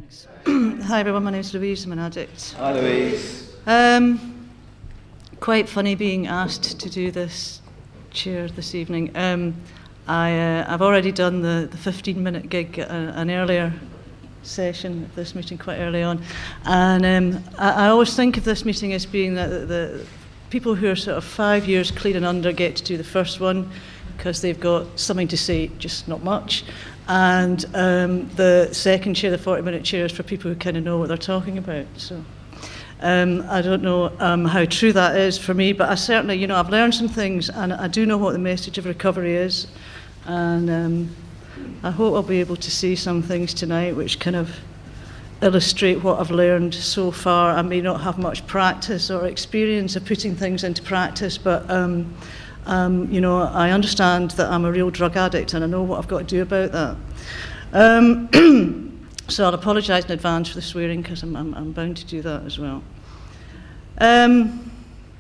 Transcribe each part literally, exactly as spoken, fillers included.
Thanks. Hi everyone, my name's Louise, I'm an addict. Hi Louise. Um, quite funny being asked to do this chair this evening. Um, I, uh, I've already done the, the fifteen minute gig at a, an earlier session of this meeting, quite early on. And um, I, I always think of this meeting as being that the, the people who are sort of five years clean and under get to do the first one because they've got something to say, just not much. And um, the second chair, the forty minute chair, is for people who kind of know what they're talking about. So um, I don't know um, how true that is for me, but I certainly, you know, I've learned some things, and I do know what the message of recovery is. And um, I hope I'll be able to see some things tonight which kind of illustrate what I've learned so far. I may not have much practice or experience of putting things into practice, but um, Um, you know, I understand that I'm a real drug addict and I know what I've got to do about that. Um, so I'll apologise in advance for the swearing because I'm, I'm, I'm bound to do that as well. Um,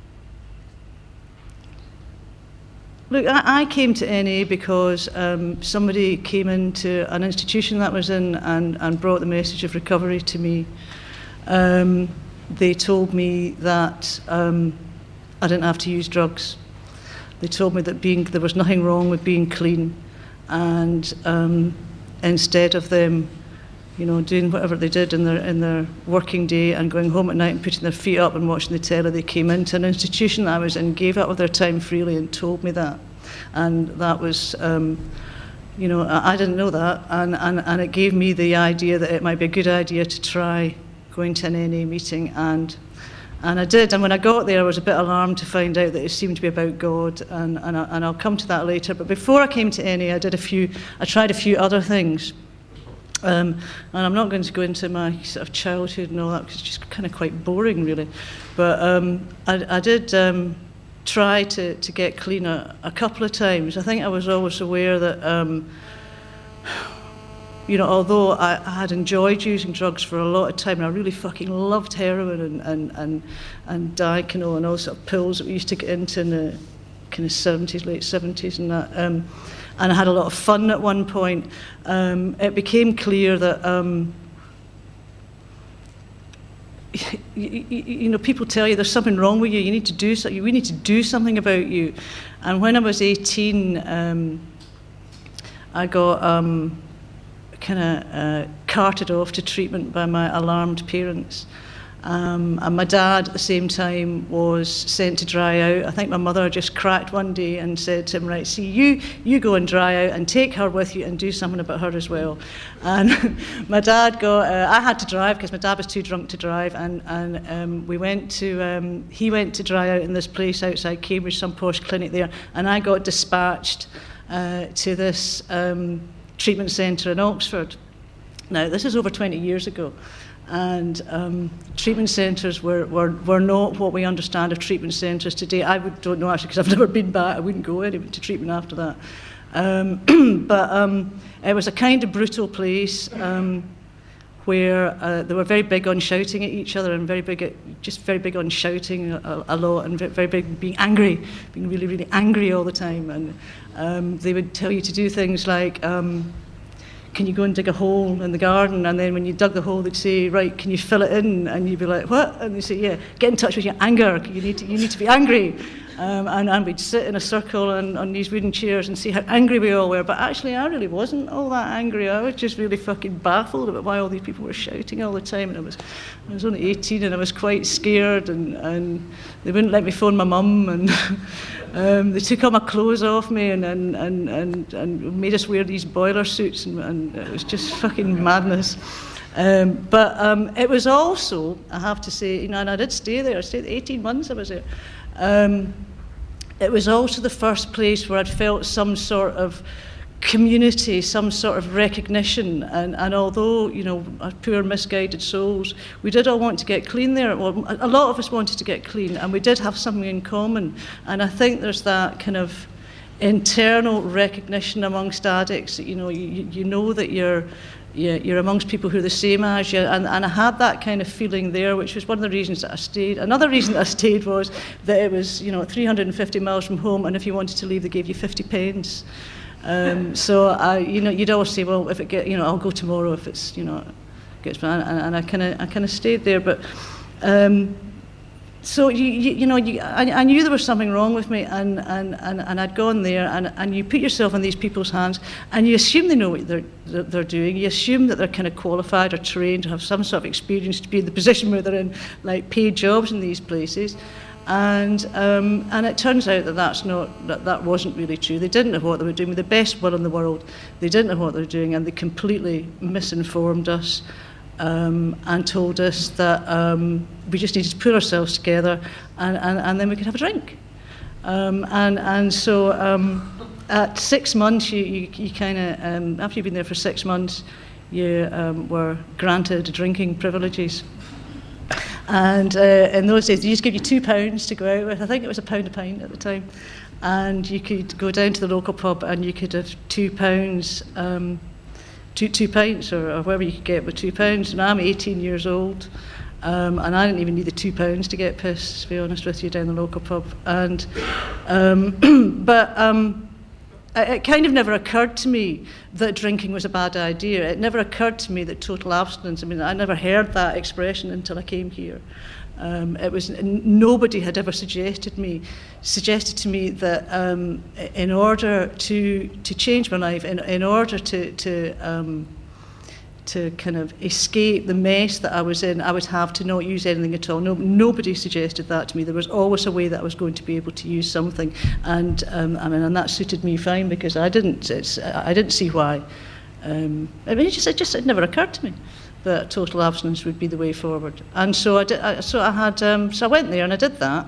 look, I, I came to N A because um, somebody came into an institution that I was in and, and brought the message of recovery to me. Um, they told me that um, I didn't have to use drugs. They told me that being there was nothing wrong with being clean, and um, instead of them, you know, doing whatever they did in their in their working day and going home at night and putting their feet up and watching the telly, they came into an institution that I was in, gave up of their time freely, and told me that, and that was, um, you know, I, I didn't know that, and, and and it gave me the idea that it might be a good idea to try going to an N A meeting, and. And I did, and when I got there I was a bit alarmed to find out that it seemed to be about God, and, and, I, and I'll come to that later. But before I came to N A, I did a few, I tried a few other things. Um, and I'm not going to go into my sort of childhood and all that, because it's just kind of quite boring really. But um, I, I did um, try to, to get clean a, a couple of times. I think I was always aware that um, you know, although I, I had enjoyed using drugs for a lot of time, and I really fucking loved heroin and and and, and Diconol and all sort of pills that we used to get into in the kind of seventies, late seventies, and that. Um, and I had a lot of fun at one point. Um, it became clear that um, you, you, you know, people tell you there's something wrong with you. You need to do something. We need to do something about you. And when I was eighteen, um, I got. Um, kind of uh, carted off to treatment by my alarmed parents. Um, and my dad at the same time was sent to dry out. I think my mother just cracked one day and said to him, right, see, you you go and dry out and take her with you and do something about her as well. And my dad got, uh, I had to drive because my dad was too drunk to drive, and, and um, we went to, um, he went to dry out in this place outside Cambridge, some posh clinic there, and I got dispatched uh, to this um, treatment centre in Oxford. Now, this is over twenty years ago, and um, treatment centres were, were, were not what we understand of treatment centres today. I would, don't know actually, because I've never been back. I wouldn't go anyway to treatment after that. Um, but um, it was a kind of brutal place um, where uh, they were very big on shouting at each other, and very big at, just very big on shouting a, a lot, and very big on being angry, being really, really angry all the time. And um, they would tell you to do things like, um, can you go and dig a hole in the garden? And then when you dug the hole, they'd say, right, can you fill it in? And you'd be like, what? And they'd say, yeah, get in touch with your anger. You need to, you need to be angry. Um, and, and we'd sit in a circle on, on these wooden chairs and see how angry we all were. But actually, I really wasn't all that angry. I was just really fucking baffled about why all these people were shouting all the time. And I was, I was only eighteen, and I was quite scared. And, and they wouldn't let me phone my mum. And um, they took all my clothes off me and, and, and, and, and made us wear these boiler suits. And, and it was just fucking madness. Um, but um, it was also, I have to say, you know, and I did stay there. I stayed eighteen months I was there. Um, it was also the first place where I'd felt some sort of community, some sort of recognition, and, and although, you know, our poor misguided souls, we did all want to get clean there. Well, a lot of us wanted to get clean, and we did have something in common, and I think there's that kind of internal recognition amongst addicts that, you know, you, you know that you're you're amongst people who are the same as you, and, and I had that kind of feeling there, which was one of the reasons that I stayed. Another reason that I stayed was that it was, you know, three hundred fifty miles from home, and if you wanted to leave, they gave you fifty pence. Um, so I, you know, you'd always say, well, if it get, you know, I'll go tomorrow if it's, you know, gets and, and I kind of I kind of stayed there, but. Um, So you, you, you know, you, I, I knew there was something wrong with me, and, and, and, and I'd gone there, and, and you put yourself in these people's hands, and you assume they know what they're, they're doing. You assume that they're kind of qualified or trained or have some sort of experience to be in the position where they're in, like, paid jobs in these places. And um, and it turns out that that's not that, that wasn't really true. They didn't know what they were doing. With the best will in the world, they didn't know what they were doing, and they completely misinformed us. Um, and told us that um, we just needed to put ourselves together and, and, and then we could have a drink. Um, and, and so um, at six months, you, you, you kind of, um, after you've been there for six months, you um, were granted drinking privileges. And uh, in those days, they used to give you two pounds to go out with. I think it was a pound a pint at the time. And you could go down to the local pub and you could have two pounds um, Two, two pints or, or whatever you could get with two pounds. And I'm eighteen years old, um, and I didn't even need the two pounds to get pissed, to be honest with you, down the local pub. And um, but um, it, it kind of never occurred to me that drinking was a bad idea. It never occurred to me that total abstinence. I mean, I never heard that expression until I came here. Um, it was nobody had ever suggested me suggested to me that um, in order to to change my life, in in order to to um, to kind of escape the mess that I was in, I would have to not use anything at all. No, nobody suggested that to me. There was always a way that I was going to be able to use something, and um, I mean, and that suited me fine because I didn't. It's, I didn't see why. Um, I mean, it just it just it never occurred to me that total abstinence would be the way forward. And so I did. I, so I had. Um, so I went there and I did that.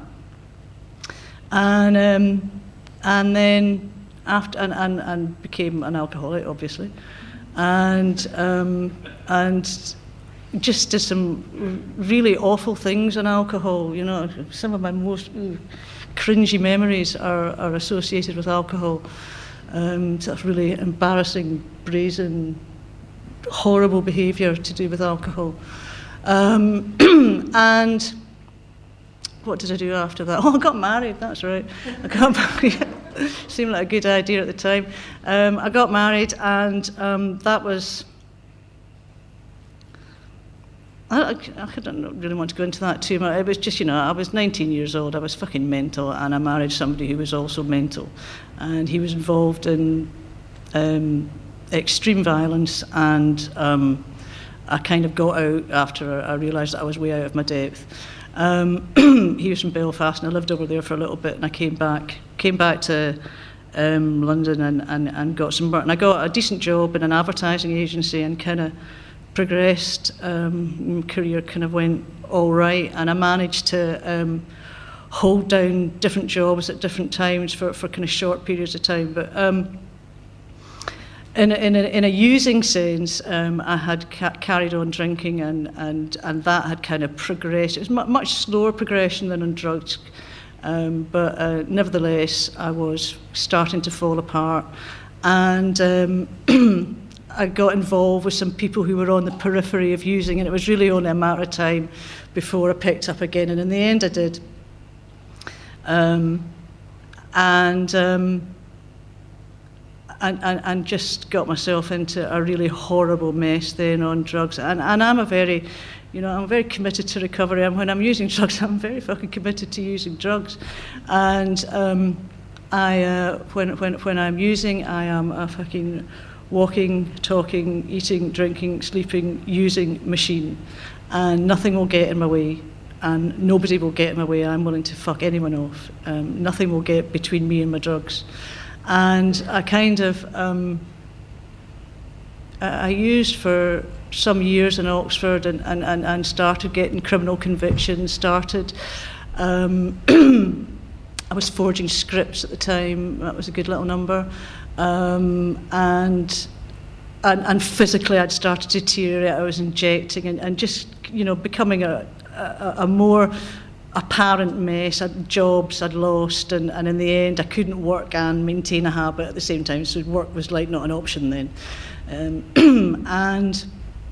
And um, and then after and, and, and became an alcoholic, obviously, and um, and just did some really awful things on alcohol. You know, some of my most cringy memories are, are associated with alcohol. Um, sort of really embarrassing, brazen, horrible behaviour to do with alcohol. Um, and what did I do after that? Oh, I got married, that's right. I got married. Seemed like a good idea at the time. Um, I got married, and um, that was... I, I don't really want to go into that too much. It was just, you know, I was nineteen years old, I was fucking mental, and I married somebody who was also mental. And he was involved in um, extreme violence, and um, I kind of got out after I realised that I was way out of my depth. Um, he was from Belfast, and I lived over there for a little bit, and I came back, came back to um, London and, and, and got some work. And I got a decent job in an advertising agency and kind of progressed. Um, my career kind of went all right, and I managed to um, hold down different jobs at different times for, for kind of short periods of time. But um, in, a, in, a, in a using sense, um, I had ca- carried on drinking, and, and, and that had kind of progressed. It was mu- much slower progression than on drugs, um, but uh, nevertheless, I was starting to fall apart. And um, I got involved with some people who were on the periphery of using, and it was really only a matter of time before I picked up again, and in the end I did. Um, and, um, and, and and just got myself into a really horrible mess then on drugs. And, and I'm a very, you know, I'm very committed to recovery, and when I'm using drugs, I'm very fucking committed to using drugs. And um, I, uh, when, when, when I'm using, I am a fucking walking, talking, eating, drinking, sleeping, using machine, and nothing will get in my way, and nobody will get in my way. I'm willing to fuck anyone off. Um, nothing will get between me and my drugs. And I kind of, um, I used for some years in Oxford, and, and, and, and started getting criminal convictions, started, um, I was forging scripts at the time, that was a good little number. Um, and, and and physically I'd started to deteriorate. I was injecting and, and just, you know, becoming a, a, a more apparent mess. I'd jobs I'd lost, and, and in the end I couldn't work and maintain a habit at the same time, so work was like not an option then. Um, and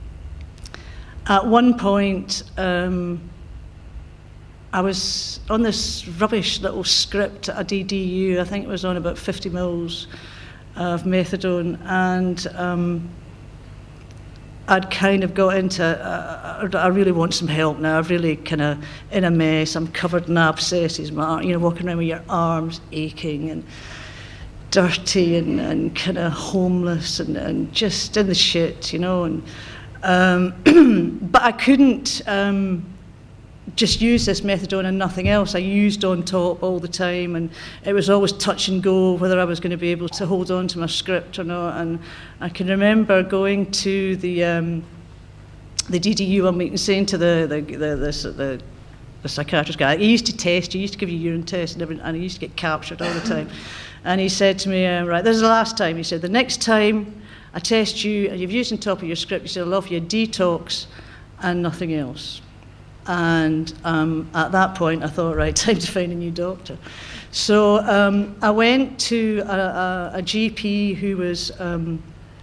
at one point um, I was on this rubbish little script at a D D U. I think it was on about fifty mils of methadone, and um, I'd kind of got into, uh, I really want some help now. I'm really kind of in a mess. I'm covered in abscesses, my, you know, walking around with your arms aching and dirty and, and kind of homeless and, and just in the shit, you know. And um, but I couldn't um, just use this methadone and nothing else. I used On Top all the time, and it was always touch and go whether I was going to be able to hold on to my script or not. And I can remember going to the um, the D D U one meeting, saying to the the the, the, the the psychiatrist guy, he used to test, he used to give you urine tests and everything, and he used to get captured all the time. And he said to me, uh, right, this is the last time. He said, the next time I test you and you've used On Top of your script, he said, I'll offer you a detox and nothing else. And um, at that point, I thought, right, time to find a new doctor. So um, I went to a, a, a G P who was um,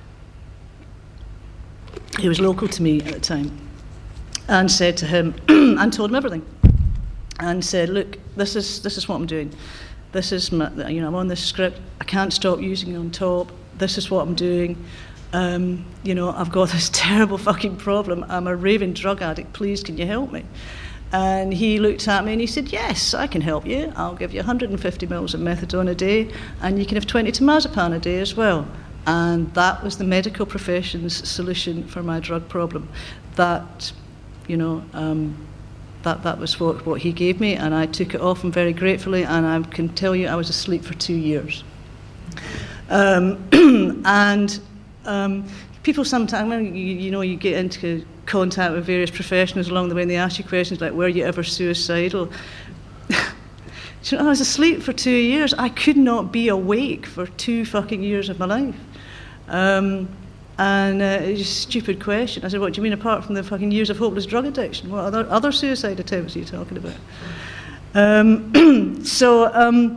who was local to me at the time, and said to him, and told him everything, and said, look, this is this is what I'm doing. This is my, you know, I'm on this script. I can't stop using On Top. This is what I'm doing. Um, you know, I've got this terrible fucking problem. I'm a raving drug addict. Please, can you help me? And he looked at me and he said, yes, I can help you. I'll give you one hundred fifty mils of methadone a day, and you can have twenty temazepam a day as well. And that was the medical profession's solution for my drug problem. That, you know, um, that that was what, what he gave me, and I took it off him very gratefully, and I can tell you I was asleep for two years. Um, and um, people sometimes, well, you, you know, you get into contact with various professionals along the way, and they ask you questions like, were you ever suicidal? You know, I was asleep for two years. I could not be awake for two fucking years of my life. Um, and uh, it's a stupid question. I said, what do you mean apart from the fucking years of hopeless drug addiction? What other, other suicide attempts are you talking about? Um, so, um,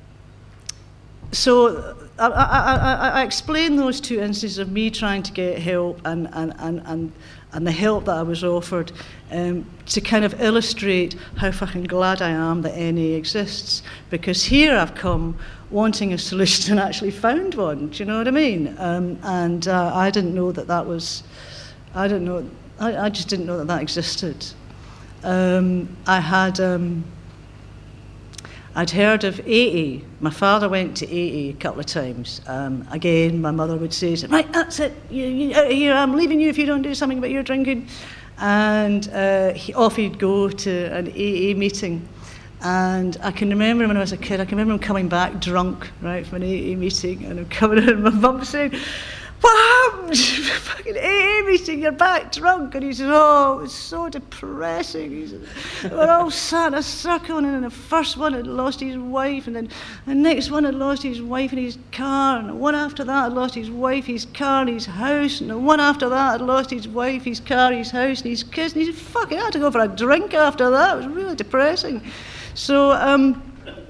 so I, I, I, I explained those two instances of me trying to get help and, and, and, and, and the help that I was offered um, to kind of illustrate how fucking glad I am that N A exists. Because here I've come wanting a solution and actually found one. Do you know what I mean? Um, and uh, I didn't know that that was, I don't know, I, I just didn't know that that existed. Um, I had, um, I'd heard of A A. My father went to A A a couple of times. Um, again, my mother would say, right, that's it, you, you, out of here, I'm leaving you if you don't do something about your drinking. And uh, he, off he'd go to an A A meeting. And I can remember when I was a kid, I can remember him coming back drunk, right, from an A A meeting, and I'm coming in and my mum saying, what happened? Fucking A A meeting, you're back drunk. And he said, oh, it was so depressing. He said, we're all sat in a circle, and then the first one had lost his wife, and then the next one had lost his wife and his car, and the one after that had lost his wife, his car, and his house, and the one after that had lost his wife, his car, his house, and his kids. And he said, fuck it, I had to go for a drink after that. It was really depressing. So, um,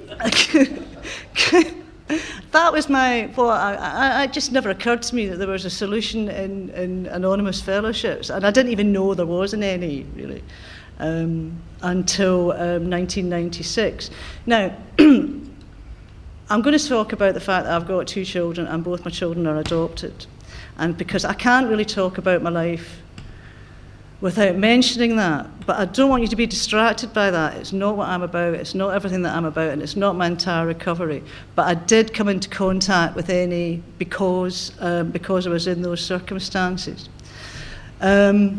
that was my, well, I, I, it just never occurred to me that there was a solution in, in anonymous fellowships. And I didn't even know there was an N A, really, um, until um, nineteen ninety-six. Now, I'm going to talk about the fact that I've got two children and both my children are adopted. And because I can't really talk about my life without mentioning that, but I don't want you to be distracted by that. It's not what I'm about, it's not everything that I'm about, and it's not my entire recovery. But I did come into contact with N A because, um, because I was in those circumstances. Um,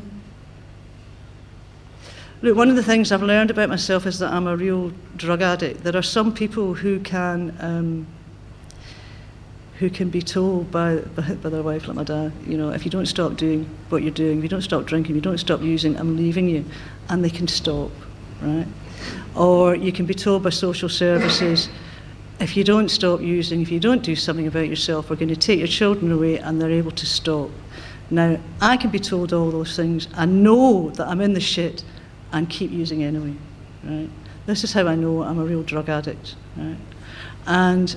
look, one of the things I've learned about myself is that I'm a real drug addict. There are some people who can um, who can be told by, by, by their wife, like my dad, you know, if you don't stop doing what you're doing, if you don't stop drinking, if you don't stop using, I'm leaving you. And they can stop, right? Or you can be told by social services, if you don't stop using, if you don't do something about yourself, we're going to take your children away, and they're able to stop. Now, I can be told all those things and know that I'm in the shit and keep using anyway, right? This is how I know I'm a real drug addict, right? And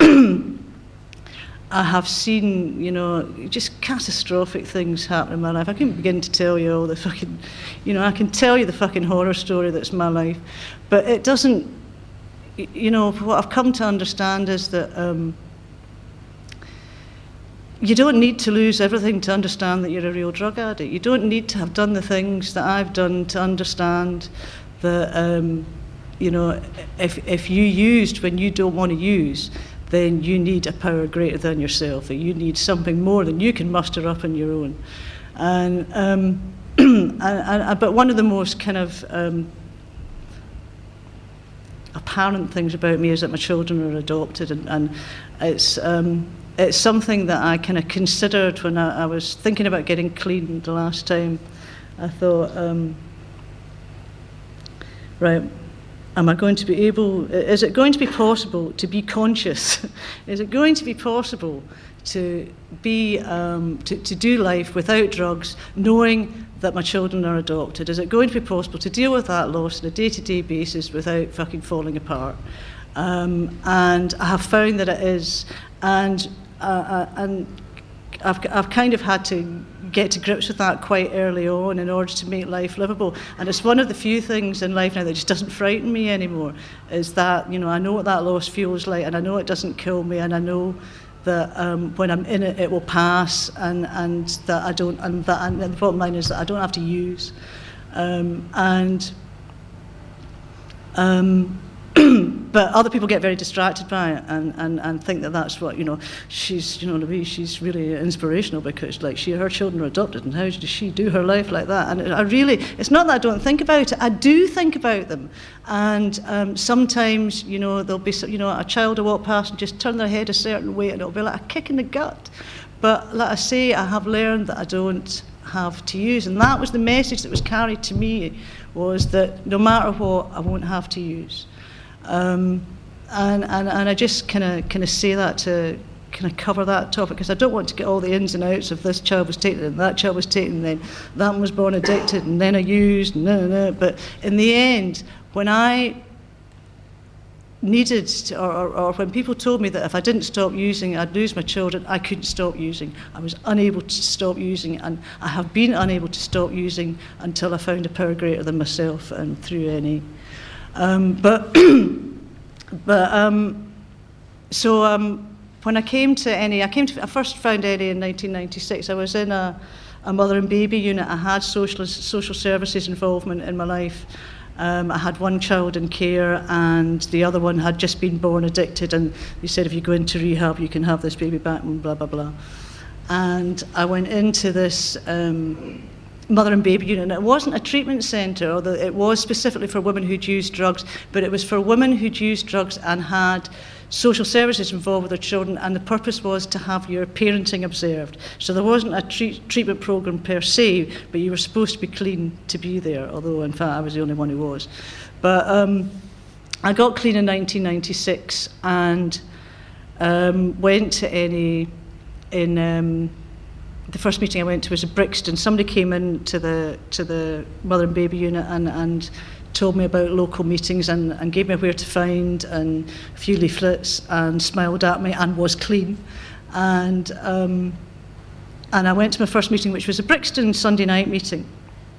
I have seen, you know, just catastrophic things happen in my life. I can't begin to tell you all the fucking, you know, I can tell you the fucking horror story that's my life, but it doesn't, you know, what I've come to understand is that, um, you don't need to lose everything to understand that you're a real drug addict. You don't need to have done the things that I've done to understand that, um, you know, if, if you used when you don't want to use, then you need a power greater than yourself, that you need something more than you can muster up on your own. And, um, and, and but one of the most kind of um, apparent things about me is that my children are adopted, and, and it's um, it's something that I kind of considered when I, I was thinking about getting clean the last time. I thought, um, right, am I going to be able, is it going to be possible to be conscious? Is it going to be possible to be, um, to, to do life without drugs, knowing that my children are adopted? Is it going to be possible to deal with that loss on a day-to-day basis without fucking falling apart? Um, and I have found that it is, and uh, and I've, I've kind of had to get to grips with that quite early on in order to make life livable. And it's one of the few things in life now that just doesn't frighten me anymore, is that, you know, I know what that loss feels like, and I know it doesn't kill me, and I know that um, when I'm in it, it will pass, and, and that I don't, and, that, and the bottom line is that I don't have to use. Um, and um, but other people get very distracted by it and, and, and think that that's what, you know, she's, you know, Louise, she's really inspirational because, like, she, her children are adopted, and how does she do her life like that? And I really, it's not that I don't think about it, I do think about them. And um, sometimes, you know, there'll be, you know, a child will walk past and just turn their head a certain way, and it'll be like a kick in the gut. But like I say, I have learned that I don't have to use, and that was the message that was carried to me, was that no matter what, I won't have to use. Um, and, and, and I just kind of kind of say that to kind of cover that topic, because I don't want to get all the ins and outs of this child was taken and that child was taken, and then that one was born addicted and then I used, no, no. But in the end, when I needed to, or, or, or when people told me that if I didn't stop using, I'd lose my children, I couldn't stop using. I was unable to stop using, and I have been unable to stop using until I found a power greater than myself and through N A. Um, but but um, so um, when I came to N A, I came to I first found N A in nineteen ninety-six. I was in a, a mother and baby unit. I had social social services involvement in my life. Um, I had one child in care, and the other one had just been born addicted. And they said, if you go into rehab, you can have this baby back, and blah blah blah. And I went into this Um, mother and baby unit, and it wasn't a treatment centre, although it was specifically for women who'd used drugs, but it was for women who'd used drugs and had social services involved with their children, and the purpose was to have your parenting observed. So there wasn't a treat, treatment programme per se, but you were supposed to be clean to be there, although in fact I was the only one who was. But um, I got clean in nineteen ninety-six and um, went to N A in um, the first meeting I went to was at Brixton. Somebody came in to the to the mother and baby unit and, and told me about local meetings and, and gave me where to find and a few leaflets and smiled at me and was clean. And um, and I went to my first meeting, which was a Brixton Sunday night meeting.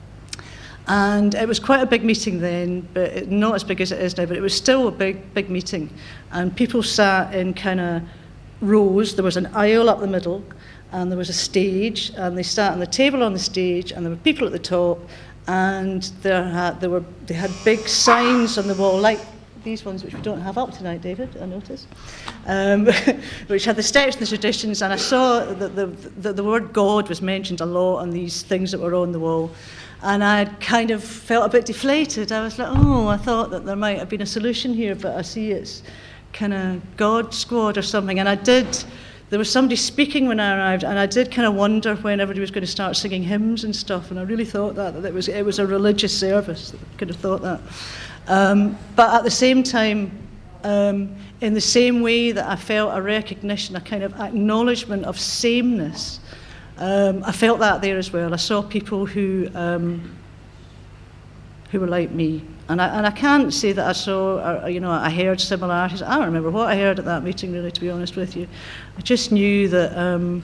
And it was quite a big meeting then, but it, not as big as it is now, but it was still a big, big meeting. And people sat in kind of rows. There was an aisle up the middle, and there was a stage, and they sat on the table on the stage, and there were people at the top, and there had there were they had big signs on the wall, like these ones, which we don't have up tonight, David, I notice, um, which had the steps and the traditions, and I saw that the, the the word God was mentioned a lot on these things that were on the wall, and I kind of felt a bit deflated. I was like, oh, I thought that there might have been a solution here, but I see it's kind of God Squad or something, and I did. There was somebody speaking when I arrived, and I did kind of wonder when everybody was going to start singing hymns and stuff, and I really thought that, that it was it was a religious service. I could have thought that. Um, but at the same time, um, in the same way that I felt a recognition, a kind of acknowledgement of sameness, um, I felt that there as well. I saw people who um, who were like me. And I, and I can't say that I saw, uh, you know, I heard similarities. I don't remember what I heard at that meeting, really, to be honest with you. I just knew that um,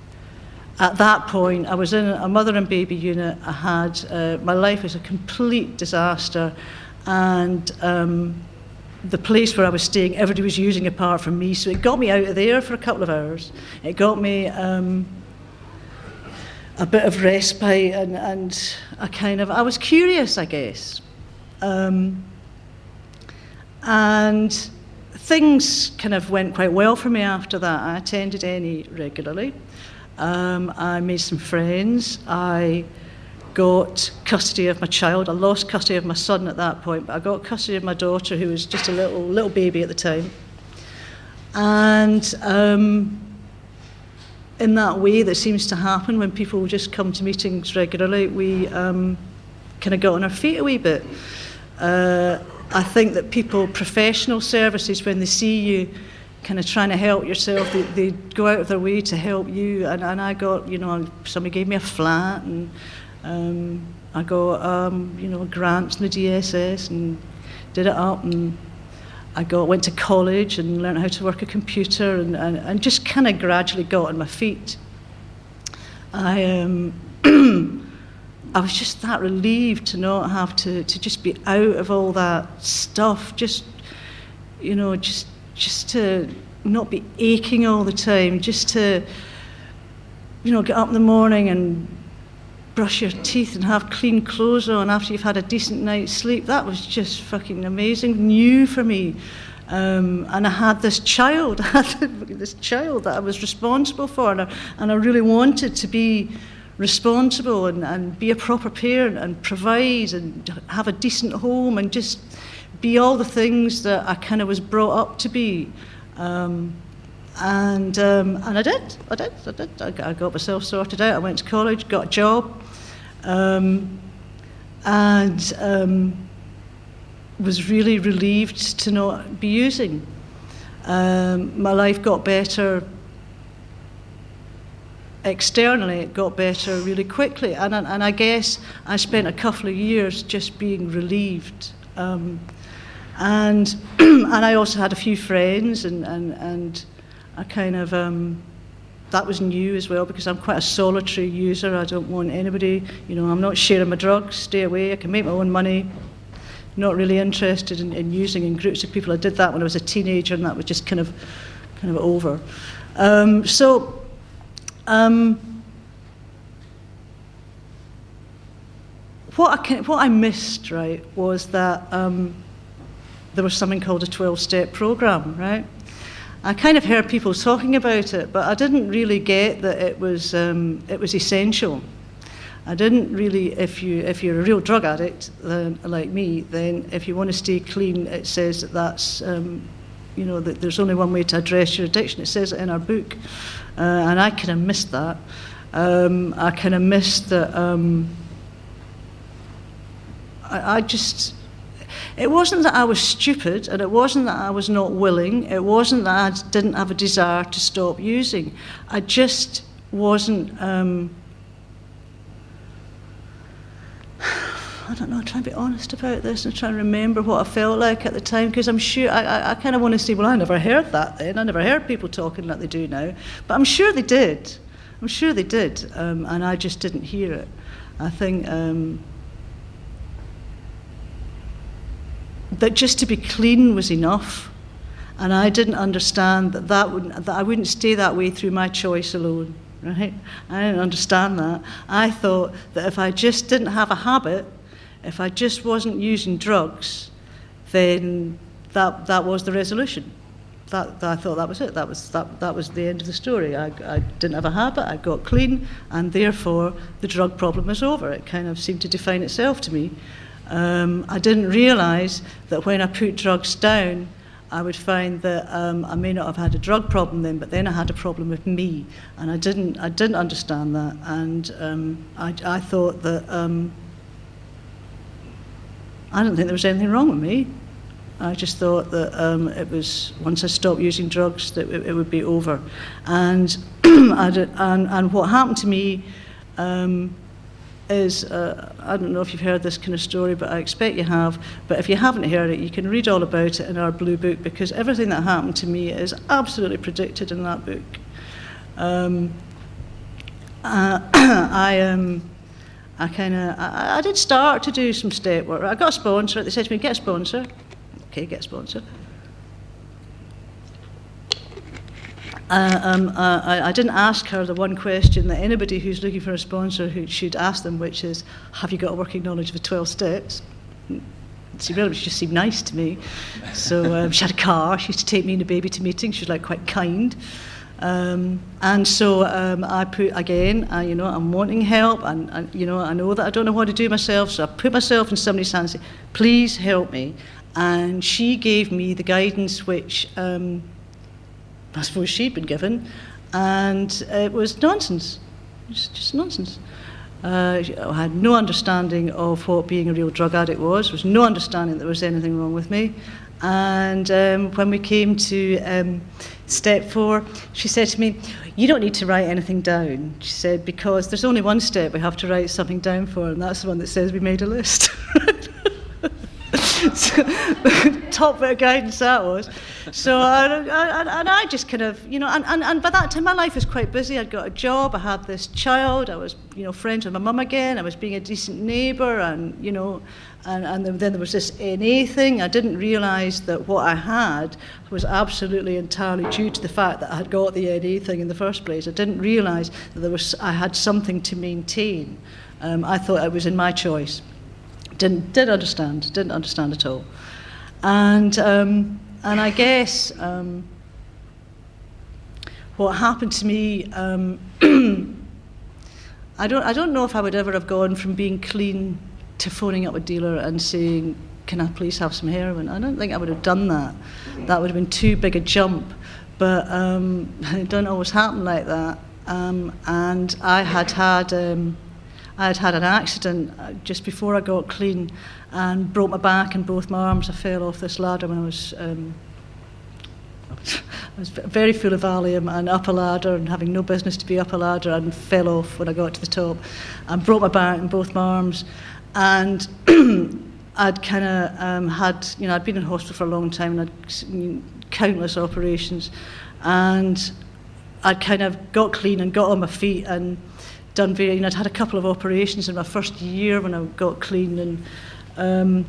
at that point, I was in a mother and baby unit. I had, uh, my life was a complete disaster. And um, the place where I was staying, everybody was using apart from me, so it got me out of there for a couple of hours. It got me um, a bit of respite, and, and a kind of, I was curious, I guess. Um, and things kind of went quite well for me after that. I attended N E regularly. Um, I made some friends. I got custody of my child. I lost custody of my son at that point, but I got custody of my daughter, who was just a little little baby at the time. And um, in that way that seems to happen when people just come to meetings regularly, we um, kind of got on our feet a wee bit. Uh, I think that people, professional services, when they see you kind of trying to help yourself, they, they go out of their way to help you. And, and I got, you know, somebody gave me a flat, and Um, I got, um, you know, grants in the D S S and did it up, and I got went to college and learned how to work a computer, and, and, and just kind of gradually got on my feet. I um, I was just that relieved to not have to, to just be out of all that stuff, just, you know, just just to not be aching all the time, just to, you know, get up in the morning and brush your teeth and have clean clothes on after you've had a decent night's sleep. That was just fucking amazing, new for me. Um, and I had this child, I had this child that I was responsible for, and I, and I really wanted to be responsible and, and be a proper parent and provide and have a decent home and just be all the things that I kind of was brought up to be. Um, And um, and I did, I did, I did. I, I got myself sorted out. I went to college, got a job, um, and um, was really relieved to not be using. Um, my life got better externally. It got better really quickly, and and I guess I spent a couple of years just being relieved. Um, and and I also had a few friends, and and and. I kind of, um, that was new as well, because I'm quite a solitary user. I don't want anybody, you know, I'm not sharing my drugs, stay away, I can make my own money. Not really interested in, in using in groups of people. I did that when I was a teenager, and that was just kind of, kind of over. Um, so, um, what I can, what I missed, right, was that um, there was something called a twelve-step program, right? I kind of heard people talking about it, but I didn't really get that it was um, it was essential. I didn't really. If you if you're a real drug addict, then, like me, then if you want to stay clean, it says that that's um, you know that there's only one way to address your addiction. It says it in our book, uh, and I kind of missed that. Um, I kind of missed that. Um, I, I just. It wasn't that I was stupid, and it wasn't that I was not willing. It wasn't that I didn't have a desire to stop using. I just wasn't, um, I don't know, I'm trying to be honest about this and trying to remember what I felt like at the time, because I'm sure, I, I, I kind of want to say, well, I never heard that then. I never heard people talking like they do now. But I'm sure they did. I'm sure they did, um, and I just didn't hear it. I think... Um, that just to be clean was enough, and I didn't understand that that, wouldn't, that I wouldn't stay that way through my choice alone, right? I didn't understand that. I thought that if I just didn't have a habit, if I just wasn't using drugs, then that that was the resolution. That, that I thought that was it. That was that that was the end of the story. I, I didn't have a habit. I got clean, and therefore the drug problem was over. It kind of seemed to define itself to me. Um, I didn't realise that when I put drugs down, I would find that um, I may not have had a drug problem then, but then I had a problem with me, and I didn't. I didn't understand that, and um, I, I thought that um, I didn't think there was anything wrong with me. I just thought that um, it was once I stopped using drugs that it, it would be over, and I did, and and what happened to me. Um, is, uh, I don't know if you've heard this kind of story, but I expect you have, but if you haven't heard it, you can read all about it in our blue book, because everything that happened to me is absolutely predicted in that book. Um, uh, I um, I kind of, I, I did start to do some step work. I got a sponsor, they said to me, get a sponsor. okay, get a sponsor. Uh, um, uh, I, I didn't ask her the one question that anybody who's looking for a sponsor who should ask them, which is, have you got a working knowledge of the twelve steps? She really she just seemed nice to me. So um, she had a car. She used to take me and the baby to meetings. She was like quite kind. Um, and so um, I put, again, I, you know, I'm wanting help, and, and, you know, I know that I don't know what to do myself, so I put myself in somebody's hands and say, please help me. And she gave me the guidance which um, I suppose she'd been given, and it was nonsense. It was just nonsense. Uh, I had no understanding of what being a real drug addict was. There was no understanding that there was anything wrong with me. And um, when we came to um, step four, she said to me, you don't need to write anything down. She said, because there's only one step we have to write something down for, and that's the one that says we made a list. So, top bit of guidance that was. So, I, I, and I just kind of, you know, and, and, and by that time my life was quite busy. I'd got a job, I had this child, I was, you know, friends with my mum again, I was being a decent neighbour, and, you know, and, and then there was this N A thing. I didn't realise that what I had was absolutely entirely due to the fact that I had got the N A thing in the first place. I didn't realise that there was, I had something to maintain. Um, I thought it was in my choice. Didn't, didn't understand, didn't understand at all. And, um, and I guess um, what happened to me, um, I, don't, I don't know if I would ever have gone from being clean to phoning up a dealer and saying, can I please have some heroin? I don't think I would have done that. That would have been too big a jump. But um, it doesn't always happen like that. Um, and I had had... Um, I had had an accident just before I got clean and broke my back and both my arms. I fell off this ladder when I was, um, I was very full of Valium and up a ladder and having no business to be up a ladder, and fell off when I got to the top and broke my back and both my arms. And I'd kind of um, had, you know, I'd been in hospital for a long time and I'd countless operations, and I'd kind of got clean and got on my feet and done very, you know, I'd had a couple of operations in my first year when I got clean, and um,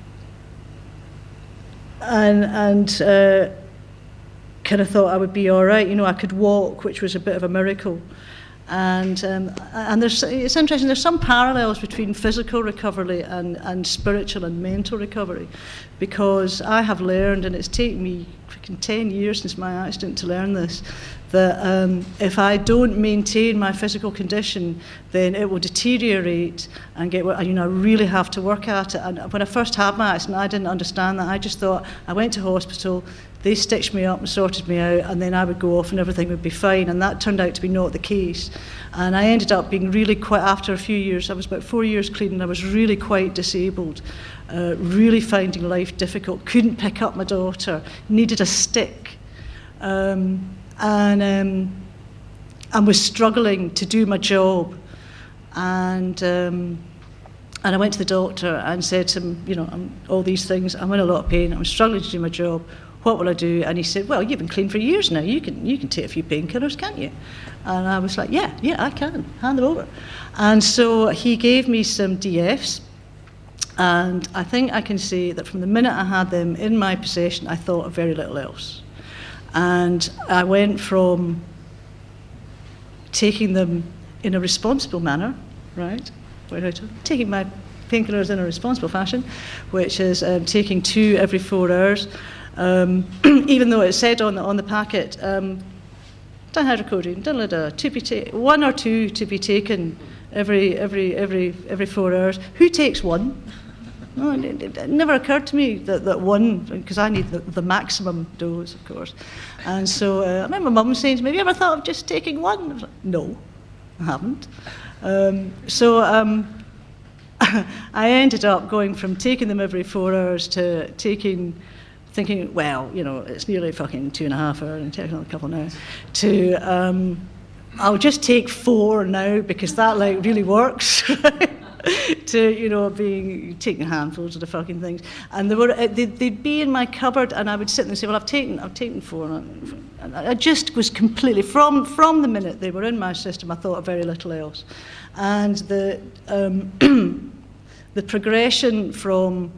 and and uh, kind of thought I would be all right. You know, I could walk, which was a bit of a miracle. And um, and there's, it's interesting, there's some parallels between physical recovery and, and spiritual and mental recovery, because I have learned, and it's taken me freaking ten years since my accident to learn this, that um, if I don't maintain my physical condition, then it will deteriorate and get, you know, I really have to work at it. And when I first had my accident, I didn't understand that. I just thought, I went to hospital, they stitched me up and sorted me out, and then I would go off and everything would be fine. And that turned out to be not the case. And I ended up being really quite, after a few years, I was about four years clean, and I was really quite disabled, uh, really finding life difficult, couldn't pick up my daughter, needed a stick, um, and, um, and was struggling to do my job. And um, and I went to the doctor and said to him, you know, I'm, all these things, I'm in a lot of pain, I'm struggling to do my job. What will I do? And he said, well, you've been clean for years now. You can you can take a few painkillers, can't you? And I was like, yeah, yeah, I can. Hand them over. And so he gave me some D Fs. And I think I can say that from the minute I had them in my possession, I thought of very little else. And I went from taking them in a responsible manner, right? Taking my painkillers in a responsible fashion, which is um, taking two every four hours. Um, even though it said on the on the packet, um, dihydrocodone, da, da, da, to be ta- one or two to be taken every every every every four hours. Who takes one? No, it, it, it never occurred to me that, that one, because I need the, the maximum dose, of course. And so uh, I remember Mum saying to me, "Have you ever thought of just taking one?" I was like, "No, I haven't." Um, so um, I ended up going from taking them every four hours to taking. Thinking, well, you know, it's nearly fucking two and a half hours, and taking a couple now, to, um, I'll just take four now because that, like, really works, right? To, you know, being, taking handfuls of the fucking things. And they were, they'd, they'd be in my cupboard, and I would sit there and say, well, I've taken, I've taken four. And I just was completely, from, from the minute they were in my system, I thought of very little else. And the, um, the progression from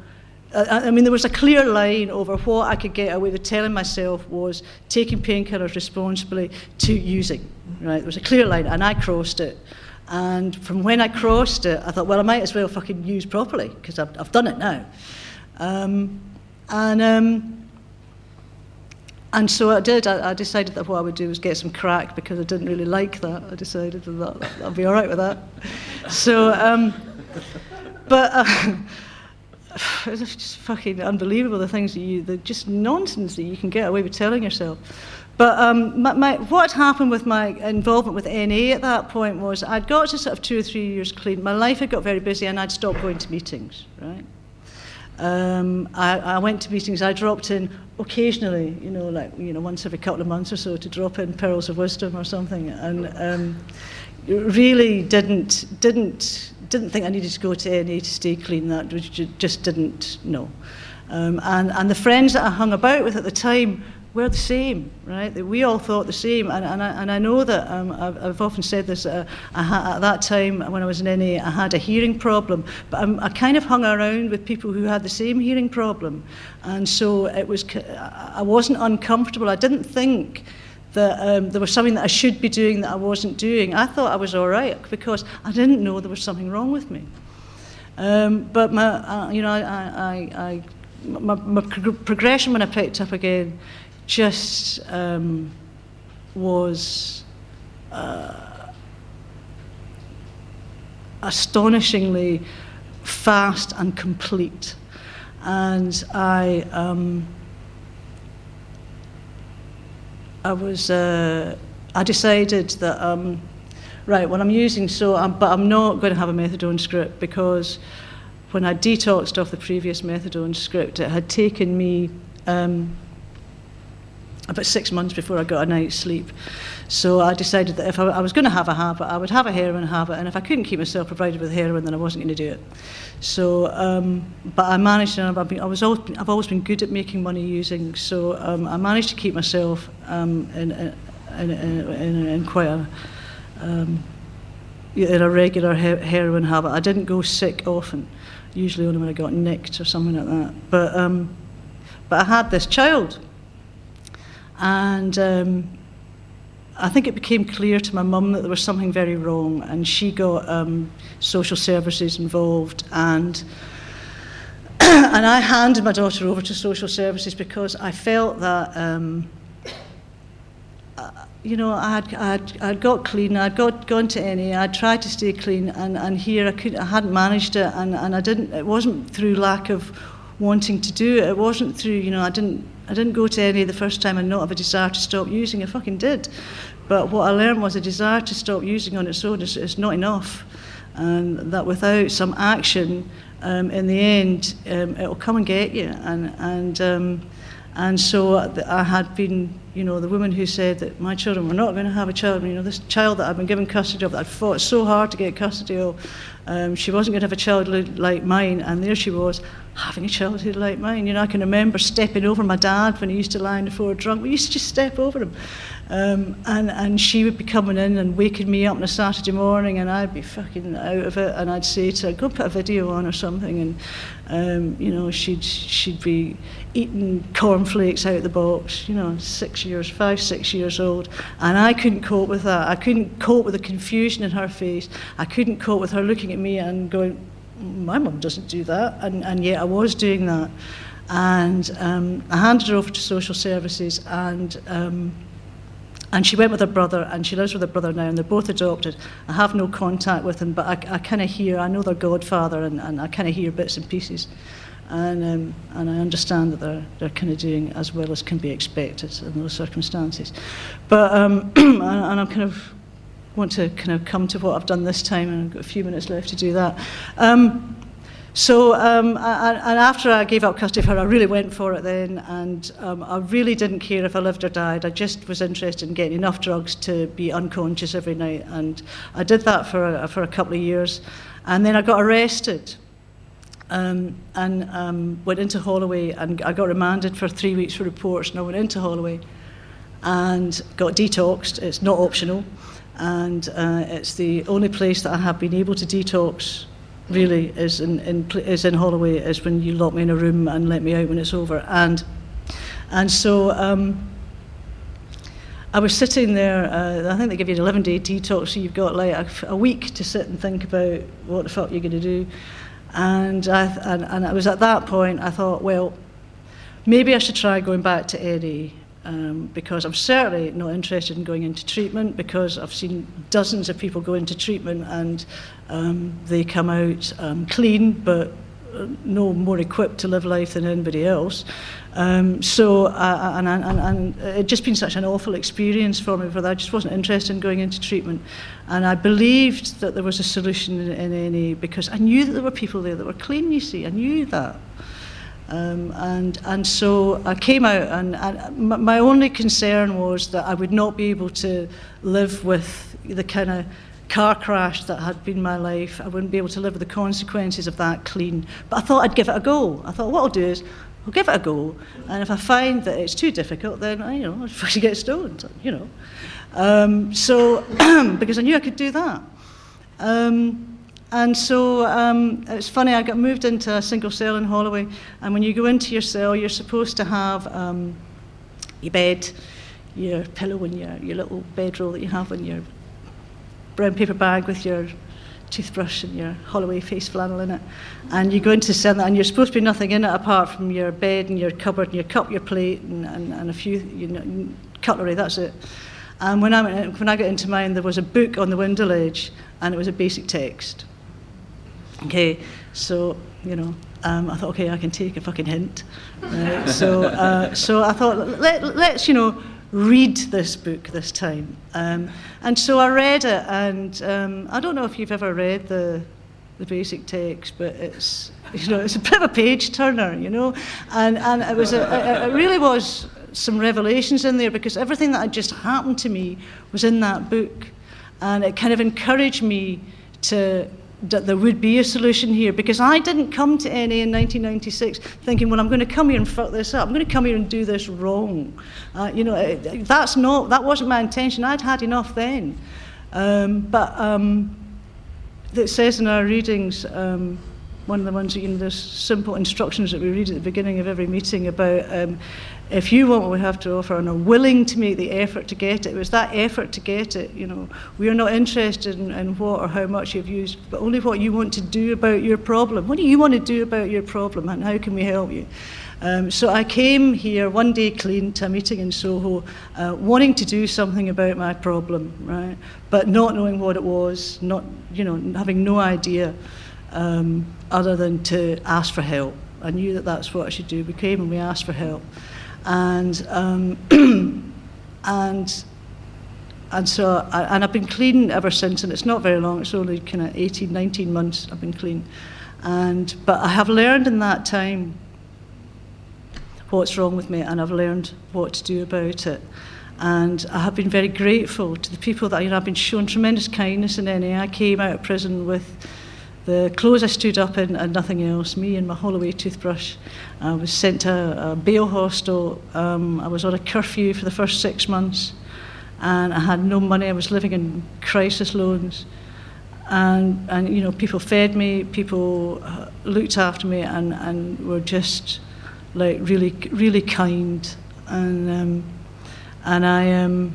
I, I mean, there was a clear line over what I could get away with telling myself was taking painkillers responsibly to using, right? There was a clear line, and I crossed it. And from when I crossed it, I thought, well, I might as well fucking use properly, because I've, I've done it now. Um, and um, and so I did. I, I decided that what I would do was get some crack, because I didn't really like that. I decided that, that, that I'd be all right with that. So, um, but uh, it's just fucking unbelievable, the things that you, the just nonsense that you can get away with telling yourself. But um, my, my, what happened with my involvement with N A at that point was I'd got to sort of two or three years clean. My life had got very busy, and I'd stopped going to meetings, right? Um, I, I went to meetings. I dropped in occasionally, you know, like you know, once every couple of months or so, to drop in Pearls of Wisdom or something, and um, really didn't didn't didn't think I needed to go to N A to stay clean. That just didn't know. Um, and and the friends that I hung about with at the time were the same, right? We all thought the same, and, and, I, and I know that um, I've, I've often said this. Uh, I ha- at that time, when I was in N A, I had a hearing problem, but I'm, I kind of hung around with people who had the same hearing problem, and so it was. I wasn't uncomfortable. I didn't think that um, there was something that I should be doing that I wasn't doing. I thought I was all right because I didn't know there was something wrong with me. Um, but my, uh, you know, I, I, I, my, my progression when I picked up again just um, was uh, astonishingly fast and complete. And I, um, I was, uh, I decided that, um, right, well, I'm using so, um, but I'm not going to have a methadone script, because when I detoxed off the previous methadone script, it had taken me um, about six months before I got a night's sleep. So I decided that if I, I was going to have a habit, I would have a heroin habit, and if I couldn't keep myself provided with heroin, then I wasn't going to do it. So, um, but I managed, and I've, been, I was always, I've always been good at making money using, so um, I managed to keep myself um, in, in, in, in, in quite a, um, in a regular he- heroin habit. I didn't go sick often, usually only when I got nicked or something like that. But, um, but I had this child. And um, I think it became clear to my mum that there was something very wrong, and she got um, social services involved, and and I handed my daughter over to social services because I felt that um, uh, you know I had I'd, I'd got clean, I'd got gone to N A, I'd tried to stay clean, and, and here I could I hadn't managed it, and, and I didn't. It wasn't through lack of wanting to do it. It wasn't through you know I didn't. I didn't go to N A the first time and not have a desire to stop using. I fucking did. But what I learned was a desire to stop using on its own is, is not enough. And that without some action, um, in the end, um, it'll come and get you. And and um, and so I had been, you know, the woman who said that my children were not going to have a child, you know, this child that I'd been given custody of, that I'd fought so hard to get custody of, um, she wasn't going to have a child like mine, and there she was, having a childhood like mine. You know, I can remember stepping over my dad when he used to lie on the floor drunk. We used to just step over him. Um, and, and she would be coming in and waking me up on a Saturday morning, and I'd be fucking out of it, and I'd say to her, go put a video on or something, and um, you know, she'd she'd be eating cornflakes out of the box, you know, six years, five, six years old, and I couldn't cope with that. I couldn't cope with the confusion in her face. I couldn't cope with her looking at me and going, my mum doesn't do that, and, and yet I was doing that. And um, I handed her over to social services, and um, and she went with her brother, and she lives with her brother now, and they're both adopted. I have no contact with them, but I, I kind of hear, I know their godfather, and, and I kind of hear bits and pieces. And um, and I understand that they're they're kind of doing as well as can be expected in those circumstances. But um, and, and I'm kind of want to kind of come to what I've done this time, and I've got a few minutes left to do that. Um, so um, I, and after I gave up custody of her, I really went for it then, and um, I really didn't care if I lived or died. I just was interested in getting enough drugs to be unconscious every night, and I did that for a, for a couple of years, and then I got arrested. Um, and um, went into Holloway, and I got remanded for three weeks for reports, and I went into Holloway and got detoxed. It's not optional, and uh, it's the only place that I have been able to detox really, is in, in is in Holloway, is when you lock me in a room and let me out when it's over. And and so um, I was sitting there. Uh, I think they give you an eleven-day detox, so you've got like a, a week to sit and think about what the fuck you're going to do. And I and, and it was at that point I thought, well, maybe I should try going back to N A. Um, because I'm certainly not interested in going into treatment, because I've seen dozens of people go into treatment and um, they come out um, clean, but no more equipped to live life than anybody else. Um, so, uh, and, and, and it just been such an awful experience for me, but I just wasn't interested in going into treatment. And I believed that there was a solution in, in N A, because I knew that there were people there that were clean, you see, I knew that. Um, and and so I came out, and, and my only concern was that I would not be able to live with the kind of car crash that had been my life. I wouldn't be able to live with the consequences of that clean. But I thought I'd give it a go. I thought what I'll do is I'll give it a go, and if I find that it's too difficult, then I, you know, I'll fucking get stoned, you know. Um, so because I knew I could do that. Um, And so um, it's funny, I got moved into a single cell in Holloway, and when you go into your cell, you're supposed to have um, your bed, your pillow, and your, your little bedroll that you have, and your brown paper bag with your toothbrush and your Holloway face flannel in it. And you go into the cell, and you're supposed to be nothing in it apart from your bed and your cupboard and your cup, your plate, and, and, and a few you know, cutlery, that's it. And when I, went, when I got into mine, there was a book on the window ledge, and it was a basic text. Okay, so, you know, um, I thought, okay, I can take a fucking hint. Right? so uh, so I thought, let, let's, you know, read this book this time. Um, and so I read it, and um, I don't know if you've ever read the the basic text, but it's, you know, it's a bit of a page turner, you know. And, and it, was a, it really was some revelations in there, because everything that had just happened to me was in that book. And it kind of encouraged me to... that there would be a solution here, because I didn't come to N A in nineteen ninety-six thinking, well, I'm going to come here and fuck this up. I'm going to come here and do this wrong. Uh, you know, it, that's not, that wasn't my intention. I'd had enough then. Um, but um, it says in our readings, um, one of the ones, you know, there's simple instructions that we read at the beginning of every meeting about um, if you want what we have to offer and are willing to make the effort to get it. It was that effort to get it, you know. We are not interested in, in what or how much you've used, but only what you want to do about your problem. What do you want to do about your problem, and how can we help you? Um, so I came here one day clean to a meeting in Soho, uh, wanting to do something about my problem, right? But not knowing what it was, not, you know, having no idea um, other than to ask for help. I knew that that's what I should do. We came and we asked for help. And um, and and so I, and I've been clean ever since, and it's not very long. It's only kind of eighteen, nineteen months I've been clean, and but I have learned in that time what's wrong with me, and I've learned what to do about it. And I have been very grateful to the people that, you know, I've been shown tremendous kindness in N A. I came out of prison with the clothes I stood up in and nothing else, me and my Holloway toothbrush. I was sent to a, a bail hostel. Um, I was on a curfew for the first six months, and I had no money. I was living in crisis loans. And, and you know, people fed me, people uh, looked after me, and, and were just like really, really kind. And um, and I um,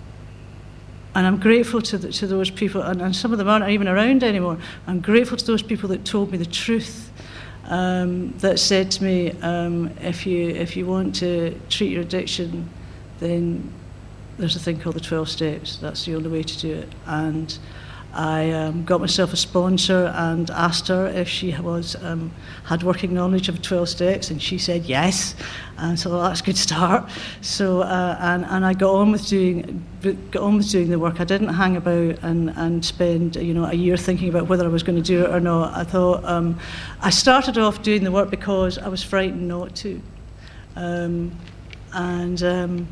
And I'm grateful to, the, to those people, and, and some of them aren't even around anymore. I'm grateful to those people that told me the truth, um, that said to me, um, if you if you want to treat your addiction, then there's a thing called the twelve steps. That's the only way to do it. And I um, got myself a sponsor and asked her if she was um, had working knowledge of twelve steps, and she said yes. And so that's a good start. So uh, and and I got on with doing got on with doing the work. I didn't hang about and and spend, you know, a year thinking about whether I was going to do it or not. I thought um, I started off doing the work because I was frightened not to, um, and um,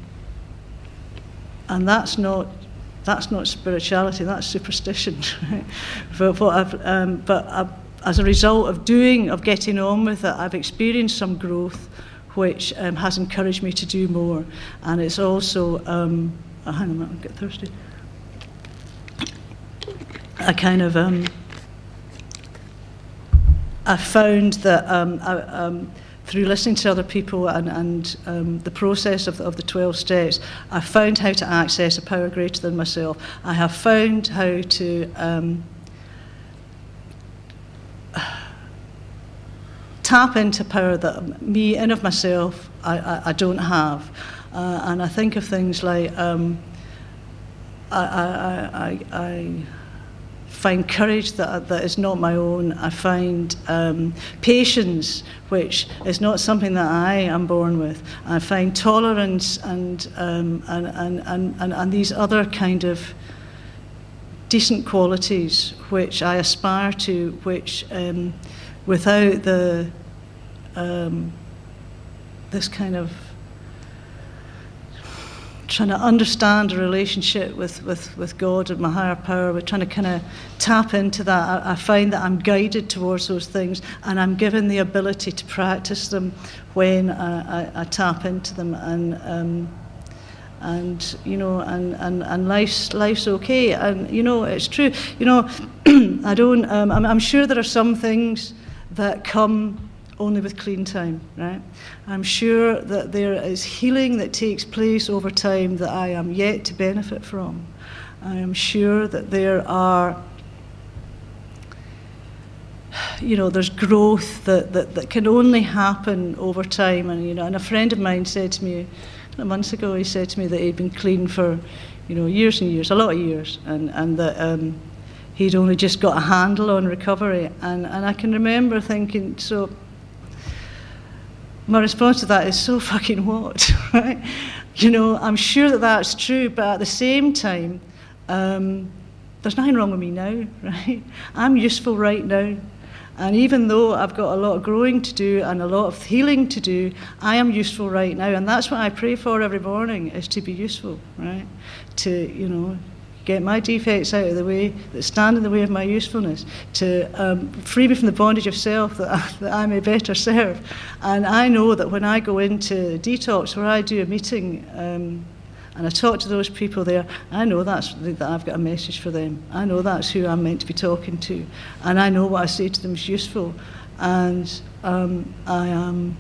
and that's not. That's not spirituality, that's superstition. Right? But, what I've, um, but I've, as a result of doing, of getting on with it, I've experienced some growth, which um, has encouraged me to do more. And it's also, um, oh, hang on a minute, I'll get thirsty. I kind of, um, I found that um, I, um, through listening to other people and, and um, the process of the, of the twelve steps, I found how to access a power greater than myself. I have found how to um, tap into power that me, in of myself, I, I, I don't have. Uh, and I think of things like um, I, I, I, I find courage that, that is not my own. I find um, patience, which is not something that I am born with. I find tolerance and, um, and, and, and, and, and these other kind of decent qualities which I aspire to, which um, without the um, this kind of trying to understand a relationship with, with, with God and my higher power, we're trying to kind of tap into that. I, I find that I'm guided towards those things, and I'm given the ability to practice them when I, I, I tap into them, and um, and you know, and, and, and life's life's okay. And you know, it's true. You know, I don't. Um, I'm, I'm sure there are some things that come only with clean time, right? I'm sure that there is healing that takes place over time that I am yet to benefit from. I am sure that there are, you know, there's growth that, that, that can only happen over time. And, you know, and a friend of mine said to me, a months ago, he said to me that he'd been clean for, you know, years and years, a lot of years, and, and that um, he'd only just got a handle on recovery. And, and I can remember thinking, so, my response to that is, so fucking what, right? You know, I'm sure that that's true, but at the same time, um, there's nothing wrong with me now, right? I'm useful right now. And even though I've got a lot of growing to do and a lot of healing to do, I am useful right now. And that's what I pray for every morning, is to be useful, right? To, you know, get my defects out of the way that stand in the way of my usefulness, to um, free me from the bondage of self that I, that I may better serve. And I know that when I go into detox, where I do a meeting um, and I talk to those people there, I know that's, that I've got a message for them. I know that's who I'm meant to be talking to. And I know what I say to them is useful. And um, I am...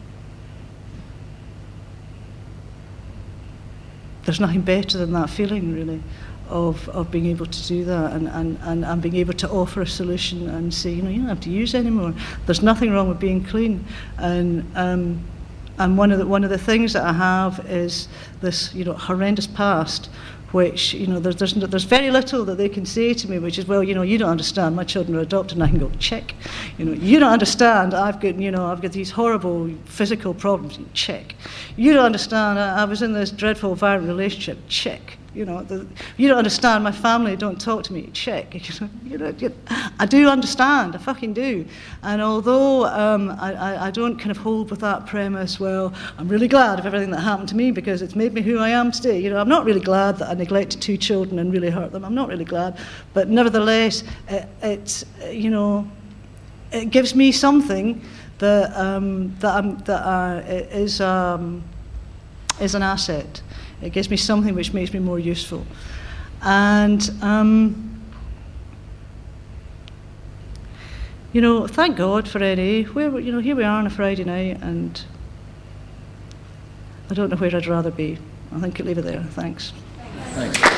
There's nothing better than that feeling, really. Of, of being able to do that and, and, and, and being able to offer a solution and say, you know, you don't have to use anymore. There's nothing wrong with being clean. And um, and one of the one of the things that I have is this, you know, horrendous past, which, you know, there's, there's there's very little that they can say to me, which is, well, you know, you don't understand. My children are adopted, and I can go, check. You know, you don't understand. I've got, you know, I've got these horrible physical problems. Check. You don't understand. I, I was in this dreadful violent relationship. Check. You know, the, you don't understand. My family don't talk to me. Check. You know, you know, you, I do understand. I fucking do. And although um, I, I, I don't kind of hold with that premise, well, I'm really glad of everything that happened to me because it's made me who I am today. You know, I'm not really glad that I neglected two children and really hurt them. I'm not really glad, but nevertheless, it, it's you know, it gives me something that um, that I'm, that uh, is um, is an asset. It gives me something which makes me more useful. And, um, you know, thank God for N A. Where, you know, here we are on a Friday night, and I don't know where I'd rather be. I think I'll leave it there. Thanks. Thanks.